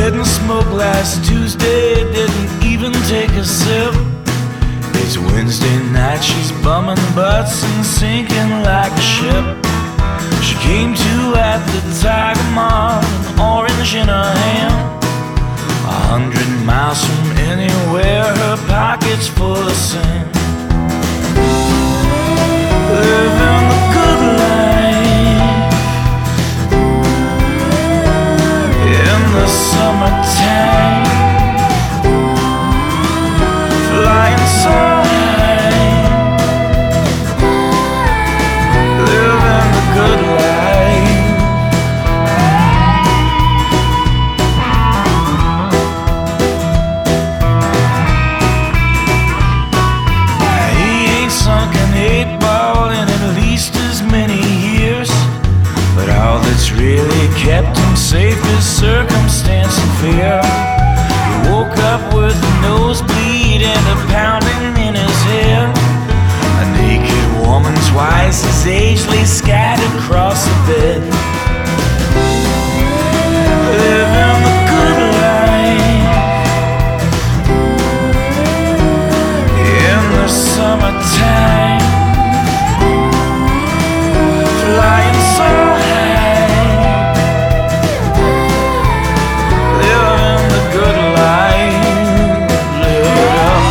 didn't smoke last Tuesday, didn't even take a sip. It's Wednesday night, she's bumming butts and sinking like a ship. She came to at the Tiger Mart, an orange in her hand. 100 miles from anywhere, her pocket's full of sand. Living the good life in the summertime, flying so high, living the good life. He ain't sunk an 8-ball in at least as many years, but all that's really kept him safe is circumstance and fear. He woke up with a nosebleed and a pounding in his head. A naked woman twice his age lay scattered across the bed. Living the good life in the summertime, flying so high, living the good life, live it up.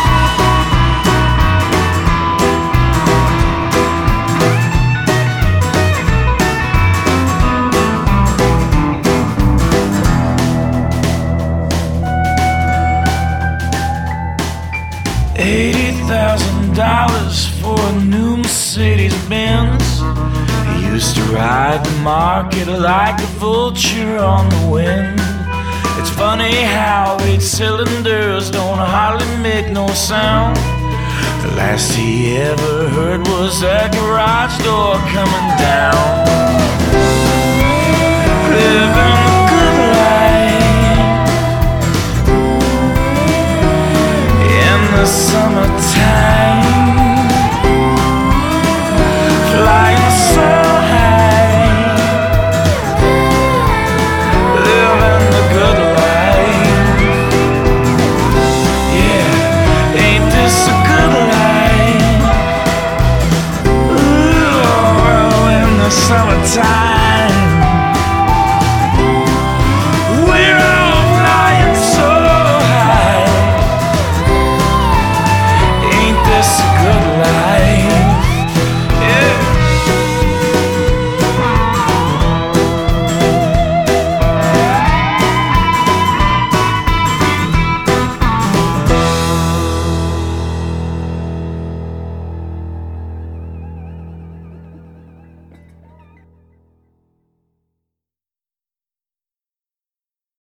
$80,000 for a new Mercedes-Benz. He used to ride the market like a vulture on the wind. It's funny how 8 cylinders don't hardly make no sound. The last he ever heard was that garage door coming down.